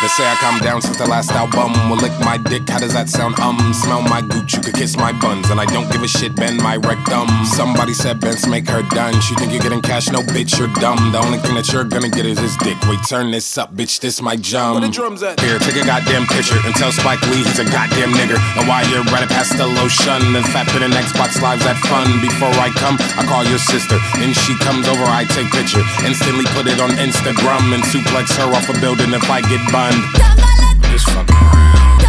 They say I calmed down since the last album. Will lick my dick, how does that sound? Smell my gooch, you could kiss my buns. And I don't give a shit, bend my rectum. Somebody said Benz make her done. She think you're getting cash, no bitch, you're dumb. The only thing that you're gonna get is his dick. Wait, turn this up, bitch, this my jump. Where the drums at? Here, take a goddamn picture and tell Spike Lee he's a goddamn nigger. And while you're running past the lotion and fat bit and Xbox Live's that fun. Before I come, I call your sister. And she comes over, I take picture. Instantly put it on Instagram and suplex her off a building if I get bunned. Just fuck around.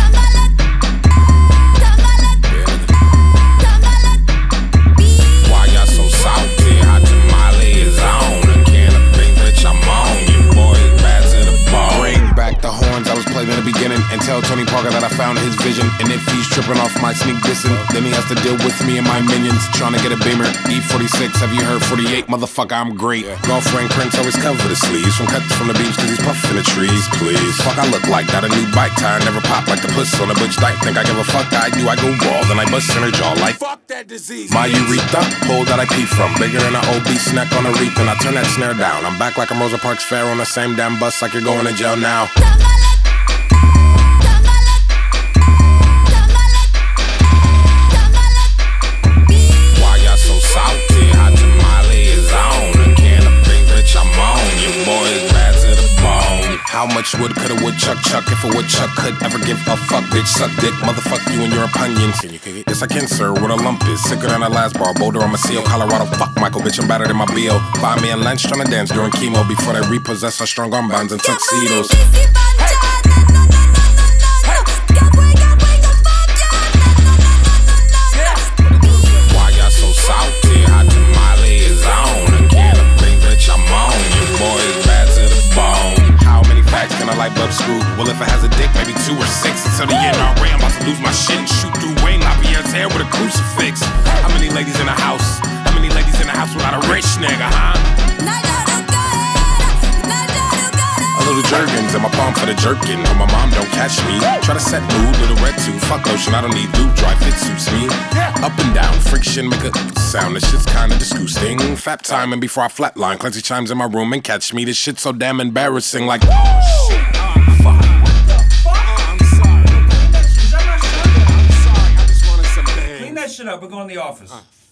Why y'all so salty? Hot tamale is on. A can of pink, bitch, I'm on. You boys bad to the ball. Bring back the horns I was playing in the beginning. And tell Tony Parker that I found his vision. And if he's tripping off my sneak dissing, then he has to deal with me and my minions. Trying to get a Beamer, E46, have you heard 48? Motherfucker, I'm great. Girlfriend Prince always cover the sleeves. From cuts from the beams cause he's puffing the trees, please. Fuck, I look like that, a new bike tire. Never pop like the puss on a butch dyke. Think I give a fuck, I do, I go raw. Then I bust in her jaw like fuck that disease. My urethra, hole that I pee from. Bigger than an obese neck on a reef. And I turn that snare down. I'm back like I'm Rosa Parks Fair on the same damn bus like you're going to jail now. How much wood could a woodchuck chuck if a woodchuck could ever give a fuck? Bitch, suck dick, motherfuck you and your opinions. Can you kick it? Yes, I can, sir. What a lump is. Sicker than a last bar. Boulder, I'm a seal. Colorado, fuck Michael, bitch, I'm better than my B.O. Find me in lunch trying to dance during chemo before they repossess our strong arm bands and tuxedos. Why y'all so salty? Hot tamale is on. A can of pink, bitch, I'm on. You boys bad to the bone. Can a light bulb screw? Well, if it has a dick, maybe 2 or 6. Until the NRA, I'm about to lose my shit and shoot through Wayne LaPierre's hair with a crucifix. How many ladies in the house? How many ladies in the house without a rich nigga, huh? A little jerkins in my palm for the jerkin. But my mom don't catch me. Try to set mood with a red tooth. Fuck lotion, I don't need lube. Dry fit suits me. Up and down, friction, make a sound. This shit's kinda disgusting. Fap time and before I flatline, Clancy chimes in my room and catch me. This shit's so damn embarrassing. Like, oh shit. Fuck. What the fuck? I'm sorry. Is that my shirt? I'm sorry. I just wanted some bang. Clean that shit up. We're going to the office.